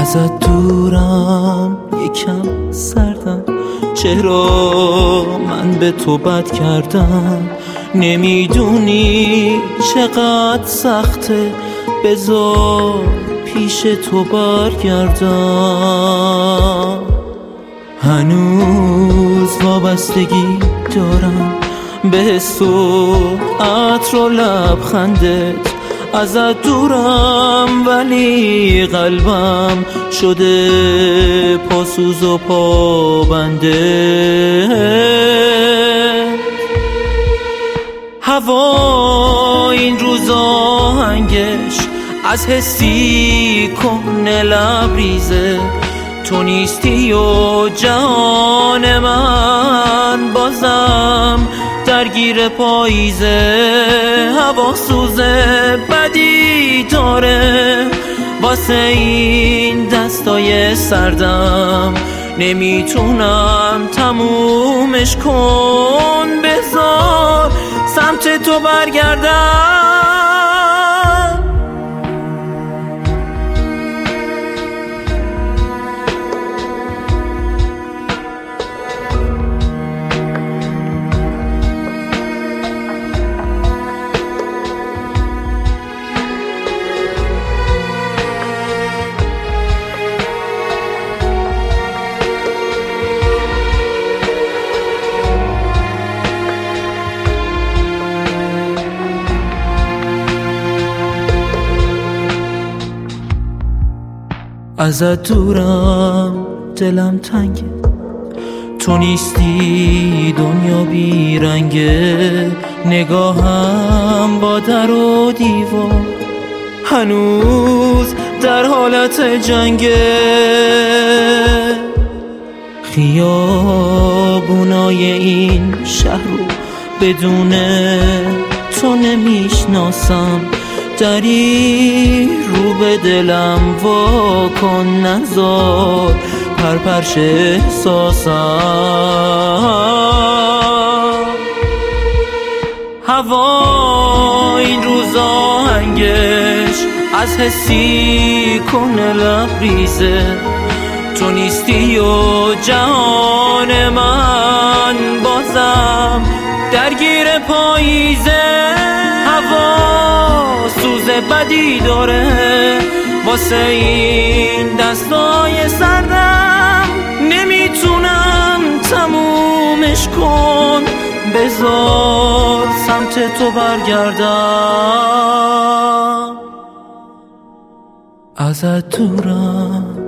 ازت دورم یکم سردم، چرا من به تو بد کردم؟ نمیدونی چقدر سخته، بذار پیش تو برگردم. هنوز وابستگی دارم به حس و عطر و لبخندت، ازت دورم ولی قلبم شده پاسوز و پابنده. هوا این روز آهنگش از حسی کهنه لبریزه، تو نیستی و جهان من بازم درگیر پاییزه. هوا سوزه بدی داره واسه این دستای سردم، نمیتونم تمومش کن، بذار سمت تو برگردم. ازت دورم دلم تنگه، تو نیستی دنیا بیرنگه. نگاهم با در و دیوار هنوز در حالت جنگه. خیابونای این شهر رو بدون تو نمیشناسم، دری رو به دلم وا کن، نذار پرپرش احساسم. هوا این روز آهنگش از حسی کنه لبریزه، تو نیستی و جهان من بازم درگیر پاییزه. هوا سوز بدی داره واسه این دستای سردم، نمیتونم تمومش کن، بذار سمت تو برگردم. ازت دورم